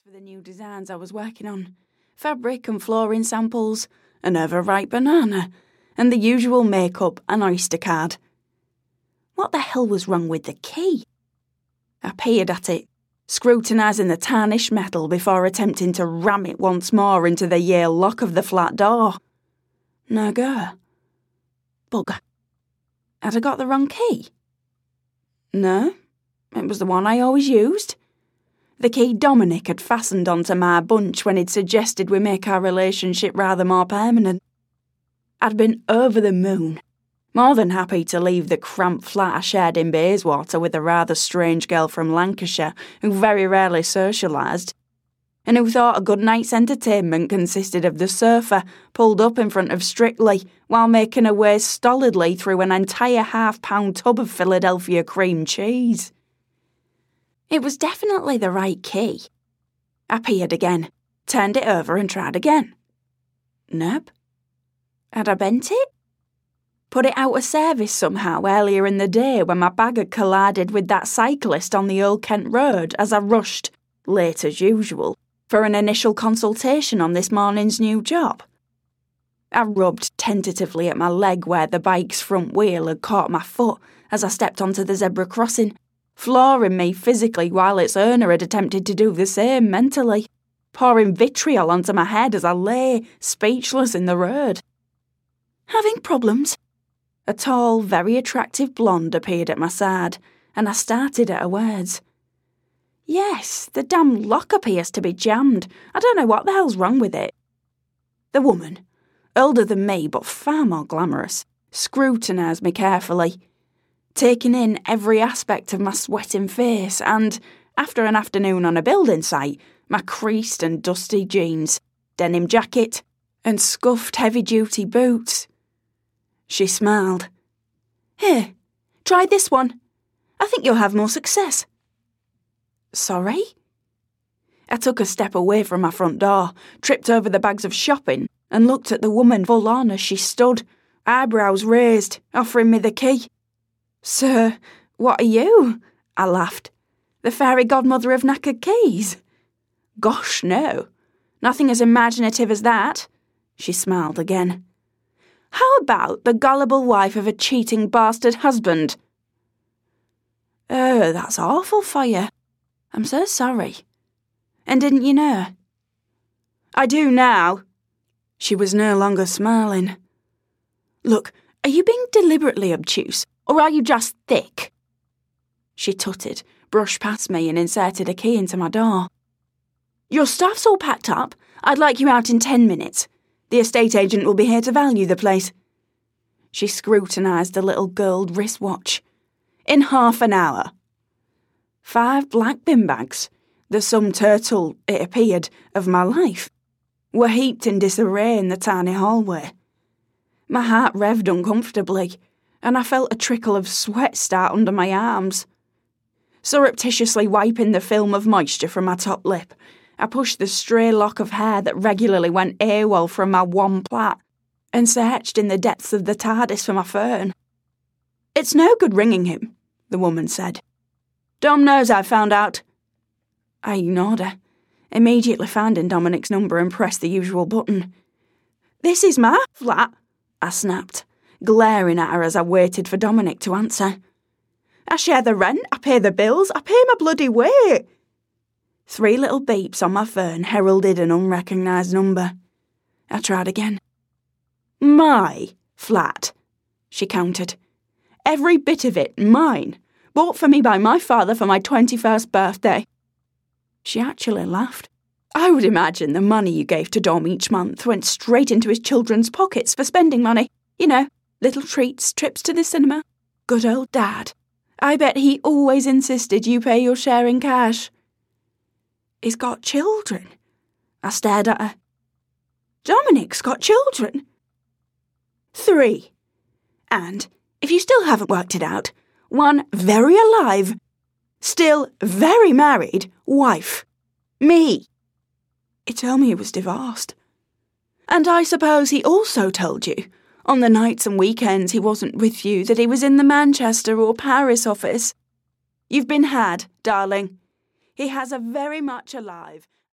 for the new designs I was working on. Fabric and flooring samples, an overripe banana, and the usual makeup and Oyster card. What the hell was wrong with the key? I peered at it, scrutinising the tarnished metal before attempting to ram it once more into the Yale lock of the flat door. No go. Bugger. Had I got the wrong key? No, it was the one I always used. The key Dominic had fastened onto my bunch when he'd suggested we make our relationship rather more permanent. I'd been over the moon, more than happy to leave the cramped flat I shared in Bayswater with a rather strange girl from Lancashire who very rarely socialised, and who thought a good night's entertainment consisted of the sofa pulled up in front of Strictly while making her way stolidly through an entire half-pound tub of Philadelphia cream cheese. It was definitely the right key. I peered again, turned it over and tried again. Nope. Had I bent it? Put it out of service somehow earlier in the day when my bag had collided with that cyclist on the Old Kent Road as I rushed, late as usual, for an initial consultation on this morning's new job. I rubbed tentatively at my leg where the bike's front wheel had caught my foot as I stepped onto the zebra crossing, flooring me physically while its owner had attempted to do the same mentally, pouring vitriol onto my head as I lay, speechless in the road. Having problems? A tall, very attractive blonde appeared at my side, and I started at her words. Yes, the damn lock appears to be jammed. I don't know what the hell's wrong with it. The woman, older than me but far more glamorous, scrutinised me carefully, taking in every aspect of my sweating face and, after an afternoon on a building site, my creased and dusty jeans, denim jacket, and scuffed heavy-duty boots. She smiled. Here, try this one. I think you'll have more success. Sorry? I took a step away from my front door, tripped over the bags of shopping, and looked at the woman full on as she stood, eyebrows raised, offering me the key. Sir, what are you? I laughed. The fairy godmother of knackered keys? Gosh, no. Nothing as imaginative as that. She smiled again. How about the gullible wife of a cheating bastard husband? Oh, that's awful for you. I'm so sorry. And didn't you know? I do now. She was no longer smiling. Look, are you being deliberately obtuse, or are you just thick? She tutted, brushed past me and inserted a key into my door. Your stuff's all packed up. I'd like you out in 10 minutes. The estate agent will be here to value the place. She scrutinised the little gold wristwatch. In half an hour. 5 black bin bags, the sum total, it appeared, of my life, were heaped in disarray in the tiny hallway. My heart revved uncomfortably, and I felt a trickle of sweat start under my arms. Surreptitiously wiping the film of moisture from my top lip, I pushed the stray lock of hair that regularly went AWOL from my one plait and searched in the depths of the TARDIS for my phone. It's no good ringing him, the woman said. Dom knows I've found out. I ignored her, immediately finding Dominic's number and pressed the usual button. This is my flat, I snapped, glaring at her as I waited for Dominic to answer. I share the rent, I pay the bills, I pay my bloody way. 3 little beeps on my phone heralded an unrecognised number. I tried again. My flat, she countered. Every bit of it mine, bought for me by my father for my 21st birthday. She actually laughed. I would imagine the money you gave to Dom each month went straight into his children's pockets for spending money. You know, little treats, trips to the cinema. Good old Dad. I bet he always insisted you pay your share in cash. He's got children. I stared at her. Dominic's got children. 3. And, if you still haven't worked it out, 1 very alive, still very married wife. Me. He told me he was divorced. And I suppose he also told you, on the nights and weekends he wasn't with you, that he was in the Manchester or Paris office. You've been had, darling. He has a very much alive